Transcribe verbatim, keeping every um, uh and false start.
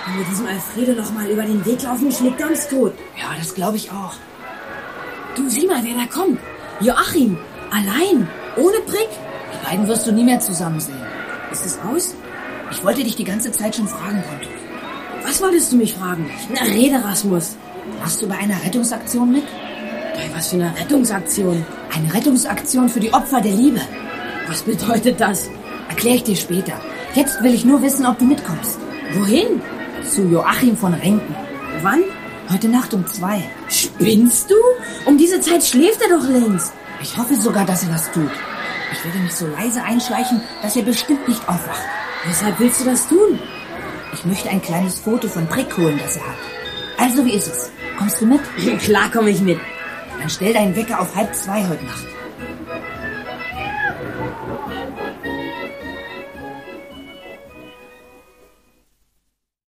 Wenn wir diesem Alfredo noch mal über den Weg laufen, schlägt er uns tot. Ja, das glaube ich auch. Du, sieh mal, wer da kommt. Joachim, allein, ohne Brick. Die beiden wirst du nie mehr zusammen sehen. Ist es aus? Ich wollte dich die ganze Zeit schon fragen, Pontus. Was wolltest du mich fragen? Na, rede, Rasmus. Machst du bei einer Rettungsaktion mit? Bei was für einer Rettungsaktion? Eine Rettungsaktion für die Opfer der Liebe. Was bedeutet das? Erkläre ich dir später. Jetzt will ich nur wissen, ob du mitkommst. Wohin? Zu Joachim von Renken. Wann? Heute Nacht um zwei. Spinnst du? Um diese Zeit schläft er doch längst. Ich hoffe sogar, dass er das tut. Ich werde mich so leise einschleichen, dass er bestimmt nicht aufwacht. Weshalb willst du das tun? Ich möchte ein kleines Foto von Brick holen, das er hat. Also, wie ist es? Kommst du mit? Klar komme ich mit. Dann stell deinen Wecker auf halb zwei heute Nacht.